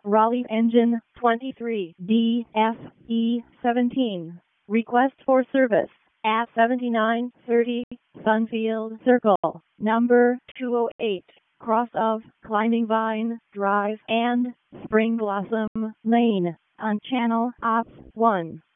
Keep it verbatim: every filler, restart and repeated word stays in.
Raleigh Engine twenty-three D F E seventeen. Request for service at seventy-nine thirty Sunfield Circle, number two oh eight, cross of Climbing Vine Drive and Spring Blossom Lane, on Channel Op one.